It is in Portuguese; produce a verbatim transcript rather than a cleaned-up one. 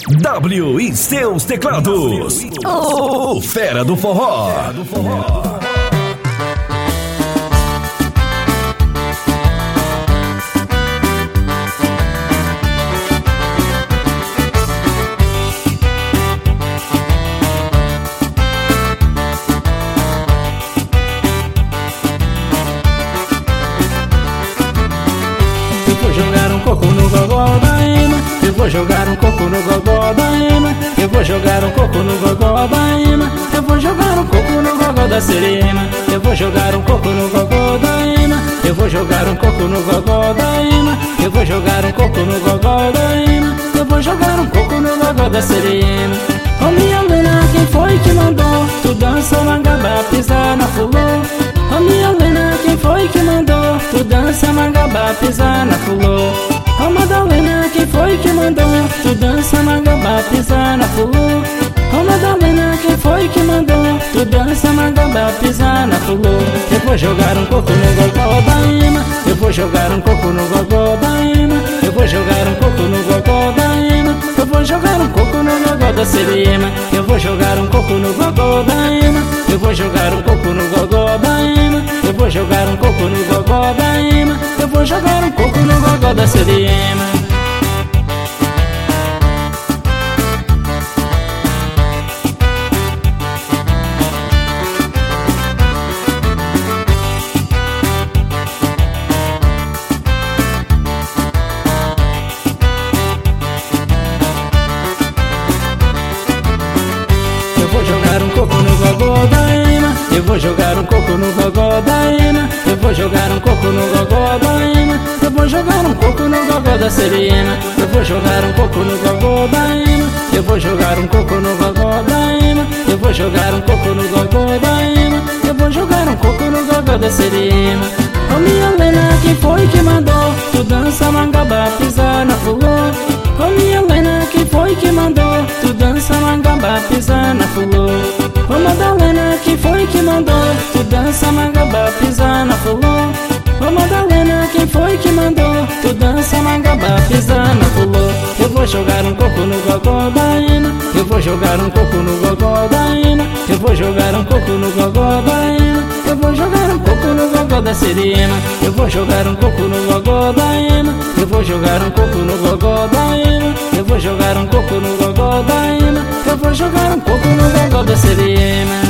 W e seus teclados. O Fera do Forró. Eu vou jogar um coco no gogó da Ema. Eu vou jogar um coco no gogó da Ema. Eu vou jogar um coco no gogó da Ema. Eu vou jogar um coco no gogó da Serema. Eu vou jogar um coco no gogó da Ema. Eu vou jogar um coco no gogó da Ema. Eu vou jogar um coco no gogó da Ema. Eu vou jogar um coco no gogó da Serema. Ô minha Lena, quem foi que mandou tu dança mangabá, pisar na fulô? Ô minha Lena, quem foi que mandou tu dança mangabá, pisar na fulô? Ô Madalena, quem foi que mandou tu dança mangabá, pisar na fulô? Ô Madalena, quem foi que mandou tu dança mangabá, pisar na fulô? Eu vou jogar um coco no gogó da Ema. Eu vou jogar um coco no gogó da Ema. Eu vou jogar um coco no gogó da Ema. Eu vou jogar um coco no gogó da Serema. Eu vou jogar um coco no gogó da Ema. Eu vou jogar um coco no gogó da Ema. Eu vou jogar um coco no gogó da Ema. Eu vou jogar um coco no gogó da Serema. Eu vou jogar um coco no gogó da Ema. Eu vou jogar um coco no gogó da Ema. Eu vou jogar um coco no gogó da Ema. Eu vou jogar um coco no gogó da Serema. Eu vou jogar um coco no gogó da Ema. Eu vou jogar um coco no gogó da Ema. Eu vou jogar um coco no gogó da Ema. Eu vou jogar um coco no gogó da Serema. Ô minha Lena, quem foi que mandou tu dança mangabá, pisar na fulô? Ô minha Lena, quem foi que mandou tu dança mangabá, pisar na fulô? Ô Madalena, quem foi que mandou tu dança mangabá, pisar na fulô? Ô Madalena, quem foi que mandou tu dança mangabá, pisar na fulô? Eu vou jogar um coco no gogó da Ema. Eu vou jogar um coco no gogó da Ema. Eu vou jogar um coco no gogó da Ema. Eu vou jogar um coco no gogó da Serema. Eu vou jogar um coco no gogó da Ema. Eu vou jogar um coco no gogó da Ema. Eu vou jogar um coco no gogó da Ema. Eu vou jogar um coco no gogó da Serema.